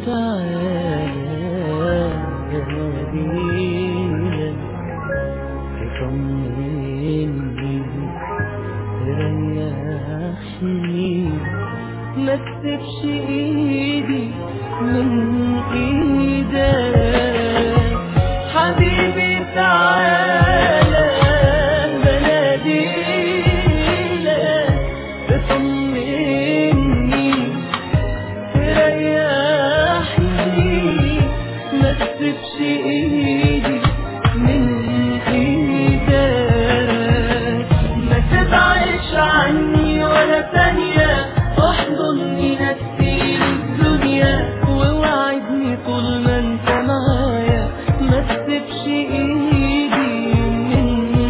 تعالى جميلك تطمني تريحني ما تسيبش ايدي من ايدك حبيبي تعالى بناديلك تطمني تريحني ما تسيبش ايدي من ايدك ما تبعدش عني ولا ثانية احضني نسيني الدنيا ووعدني طول ما انت معايا ما تسيبش ايدي من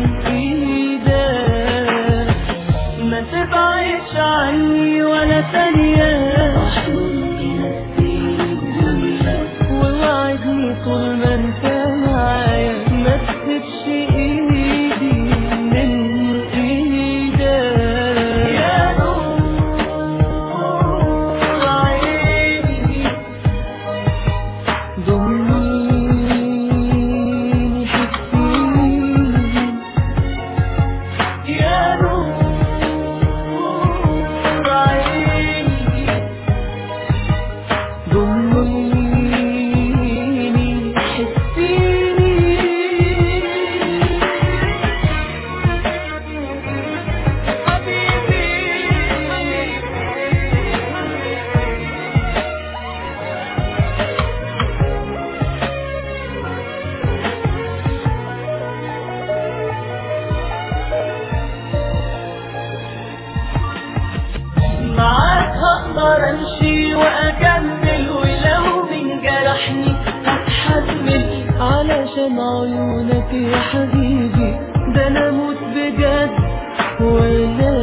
ايدك ما تبعدش عني ولا ثانية احضني نسيني الدنيا ووعدني طول ما انت معايا ما تسيبش ايدي من ايدك يا نور عيني ضميني حسيني يا نور عيني ضميني حسيني حبيبي معاك هقدر امشي واكمل ولو من جرحني هتحمل علشان عيونك يا حبيبي ده انا اموت بجد ولا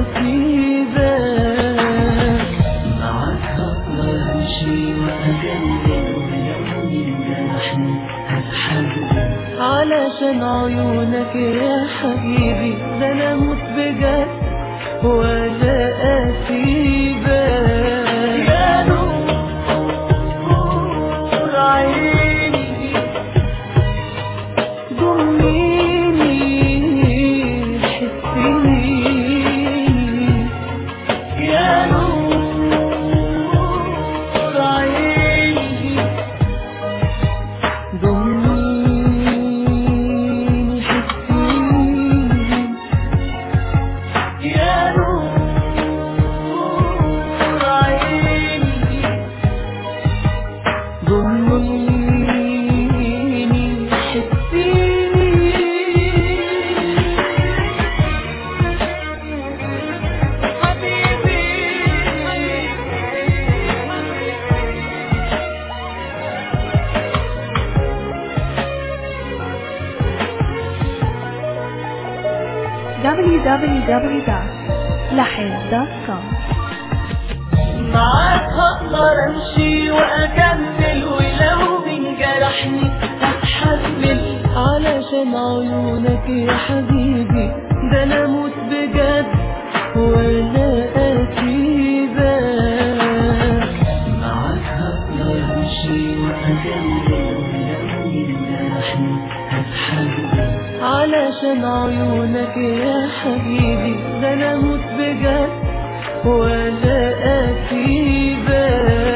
اسيبك معاك هقدر امشي واكمل ولو من جرحني هتحمل علشان عيونك يا حبيبي ده انا اموت بجد ولا أسيبك يا نور عيني ضميني حسيني يا نور عيني ضميني حسيني يا نور عيني ضميني حسيني حبيبي www.lahin.com. معاك هقدر امشي واكمل ولو من جرحني هتحمل علشان عيونك يا حبيبي ده انا اموت بجد ولا اسيبك معاك هقدر امشي واكمل ولو من جرحني هتحمل علشان عيونك يا حبيبي ده انا اموت بجد ولا اسيبك